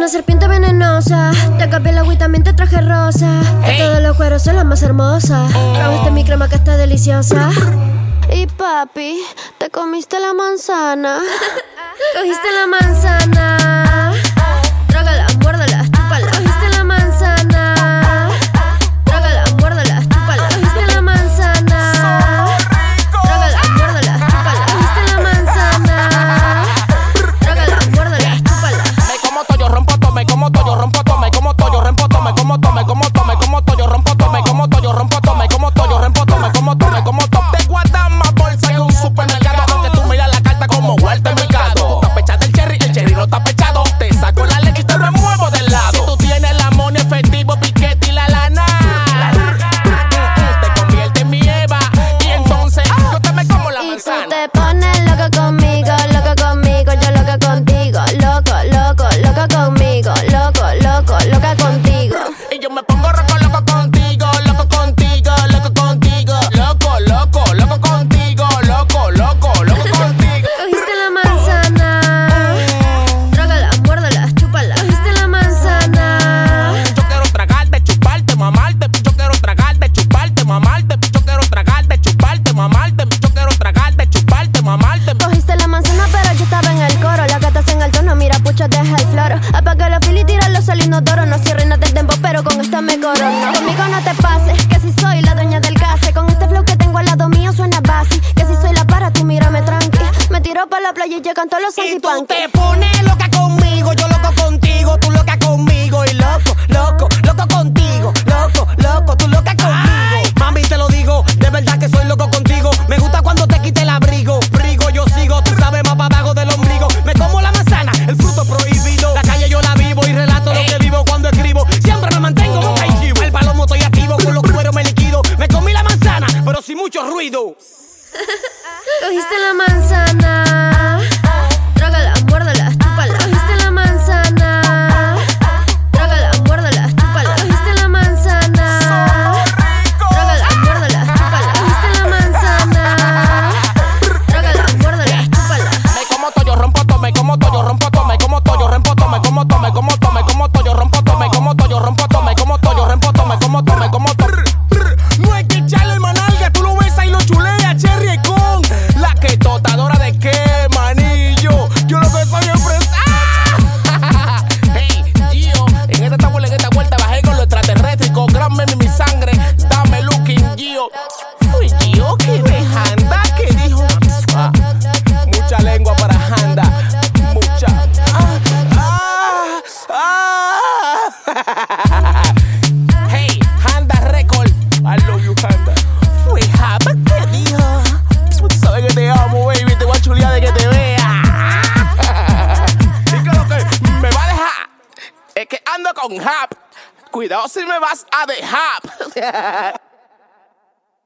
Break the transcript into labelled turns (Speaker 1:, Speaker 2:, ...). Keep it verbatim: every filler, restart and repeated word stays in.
Speaker 1: una serpiente venenosa. Te cambié la agüita, también te traje rosa. De todos los cueros soy la más hermosa. Probaste mi crema que está deliciosa. Y papi, te comiste la manzana. Cogiste la manzana. Trágala, muérdala, chúpala. Cogiste la manzana. Trágala, muérdala, chúpala. Cogiste la manzana. Trágala, muérdala, chúpala. Cogiste la manzana. Trágala, muérdala, chúpala.
Speaker 2: Me como todo, yo rompo todo, me como todo, yo rompo todo, me como todo, yo rompo todo, me como todo, me como todo, me como todo, yo rompo todo, me como todo, yo rompo todo, me como todo, yo rompo todo, me como todo, me como todo. Te guardas más bolsa que un supermercado, aunque tú miras la carta como Walter Mercado. Tú estás pechada del cherry, el cherry no está pechado. Te saco la leche y te remuevo del lado. Si tú tienes la money, efectivo, piquete y la lana, te convierte en mi Eva y entonces yo te me como la manzana.
Speaker 1: Y tú te pones loca conmigo, loca conmigo, yo loca contigo, loco, loco, loca conmigo, loco, loco, loca contigo.
Speaker 2: Y yo me pongo roco, loco contigo, loco contigo, loco contigo, loco, loco, loco contigo, loco, loco, loco contigo.
Speaker 1: Cogiste la manzana, trágala, muérdala, chúpala. Cogiste la manzana.
Speaker 2: Yo quiero tragarte, chuparte, mamarte. Yo quiero tragarte, chuparte, mamarte. Yo quiero tragarte, chuparte, mamarte. Yo quiero tragarte, chuparte, mamarte.
Speaker 1: Cogiste la manzana, pero yo estaba en el coro. La gata en el tono, mira, pucha, deja el floro. Apaga la fila y tira los salinodoros. No soy reina del tempo, pero con esta me corono. Conmigo no te pases, que si soy la dueña del gase. Con este flow que tengo al lado mío suena basi. Que si soy la para, tú mírame tranqui. Me tiro pa' la playa y llegan todos los
Speaker 2: Y tú
Speaker 1: santipanqui.
Speaker 2: te pones loca conmigo, yo loco contigo, tú loca conmigo. Y loco, loco, loco contigo, loco, loco, tú loca conmigo. Mami, te lo digo, de verdad que soy loco contigo. Me gusta cuando te quite el abrigo, brigo yo sigo, tú sabes, más para abajo del ombligo. Me como la manzana, el fruto prohibido. La calle yo la vivo y relato lo que vivo cuando escribo. Siempre me mantengo boca y chivo. El palomo estoy activo, con los cueros me liquido. Me comí la manzana, pero sin mucho ruido.
Speaker 1: Cogiste la manzana, trágala, muérdala, chúpala. Cogiste la manzana, trágala, muérdala, chúpala. Cogiste la manzana, trágala, muérdala, chúpala. Cogiste la manzana, trágala, muérdala, chúpala.
Speaker 2: Me como todo, yo rompo todo, me como todo, yo rompo todo, me como todo, yo rompo todo, me como todo, me como todo, me como todo, yo rompo todo, me como todo, yo rompo todo, me como todo, yo rompo todo, me como todo, me como todo. No hay que echarle el manalga, tú lo ves ahí, lo chulea, cherry con la que totadora de qué, manillo. Yo lo que soy empresa. Hey, Gio, en esta vuelta, en esta vuelta bajé con lo extraterrestre, gran meme en mi sangre, dame looking, Gio. Uy, Gio, ¿qué de Handa? ¿Qué dijo? Ah, mucha lengua para Handa, mucha. Ah, ah, ah. Hey, Handa Record, I love you, Handa. Fue Handa, ¿qué dijo? Tú sabes que te amo, baby, te voy a chulear de que te vea. Y que lo que me va a dejar es que ando con Hap. Cuidado si me vas a dejar.